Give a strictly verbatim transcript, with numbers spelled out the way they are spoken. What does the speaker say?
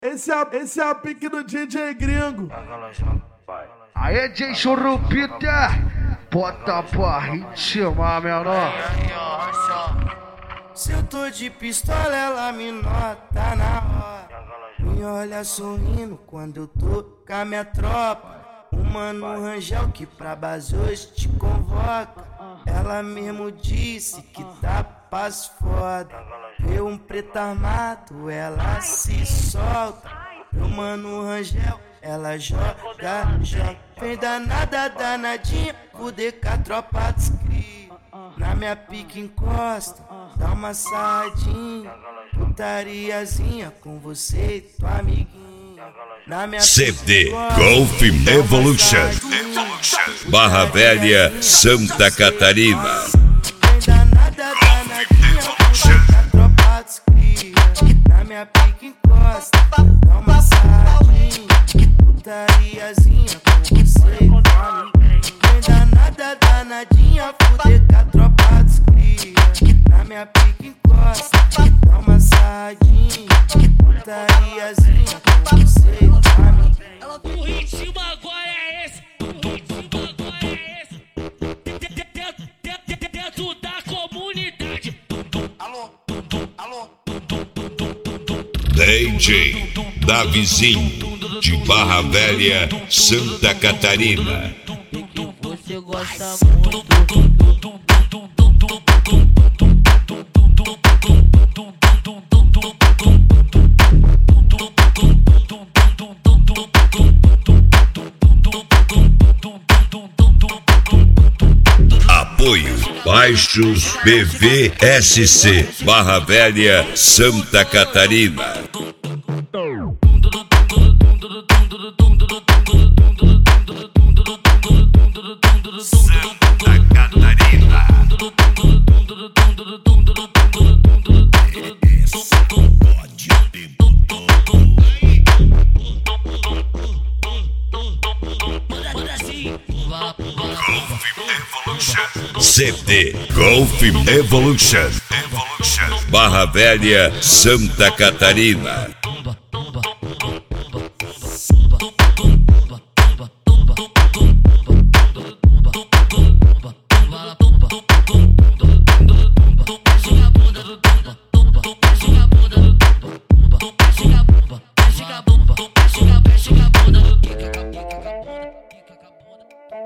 Esse é, esse é a pique do D J gringo. Aê, D J Churupita, bota pra ritmar, menor. Se eu tô de pistola, ela me nota na hora. Me olha sorrindo quando eu tô com a minha tropa. O mano Rangel que pra base hoje te convoca. Ela mesmo disse que tá paz foda. Vê um preto armado, ela se solta. Meu mano Rangel, ela joga, joga. Vem danada, danadinha, fuder com a tropa dos cria. Na minha pique encosta, dá uma sarradinha. Putariazinha com você e tua amiguinha. Na minha C D Golf Evolution, Barra Velha, Santa Catarina. Na minha pique encosta, dá uma sarradinha. Putariazinha com você e tua amiguinha. Vem danada, danadinha, fuder com a tropa dos cria. Na minha pique encosta, dá uma sarradinha. Putariazinha com você e tua amiguinha. O ritmo agora é esse. O ritmo agora é esse. Dentro da comunidade. Alô, alô. D J Davizinho, de Barra Velha, Santa Catarina. Você gosta muito. Apoio Baixos B V S C, Barra Velha, Santa Catarina. Santa Catarina. C D Golf Evolution, Barra Velha, Santa Catarina.